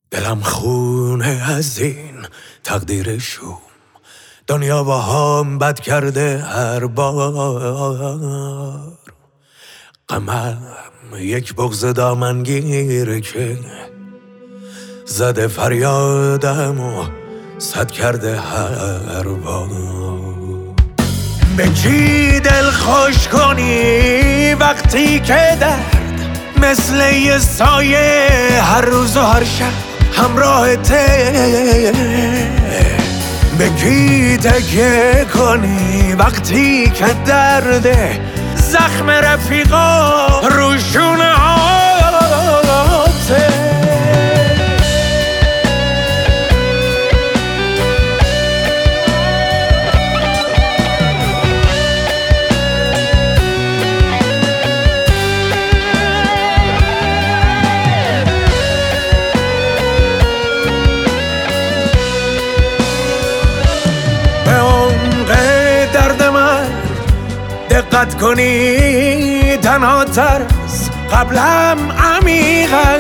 دلم خونه از این تقدیر شوم، دنیا با هم بد کرده هر بار. غمم یک بغض دامنگیره که زده فریادم و صد کرده هر بار. به کی دل خوش کنی وقتی که درد مثل یه سایه هر روز و هر شب همراهته؟ به کی تکیه کنی وقتی که درد زخم رفیقا روشونه هاته؟ دقت کنی تنها تر از قبلم عمیقا،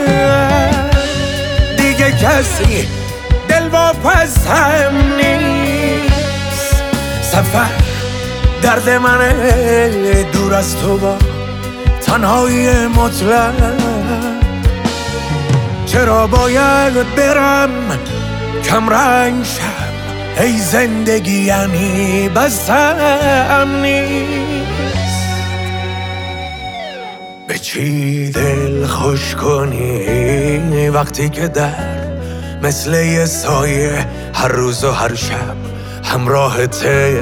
دیگه کسی دل واپس هم نیست. سفر درد منه دور از تو با تنهایی مطلق. چرا باید برم کم رنگ شم؟ ای زندگی یعنی بسم نیست. به چی دل خوش کنی وقتی که درد مثل یه سایه هر روز و هر شب همراهته؟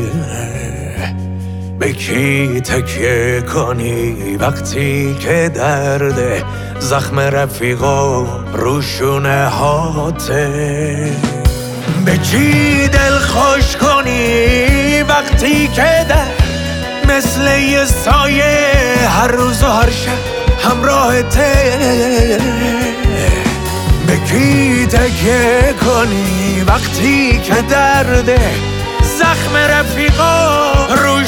به کی تکیه کنی وقتی که درد زخم رفیقا روشونه هاته؟ به کی دل خوش کنی وقتی که درد مثل یه سایه هر روز و هر شب همراهته؟ به کی تکیه کنی وقتی که درد زخم رفیقا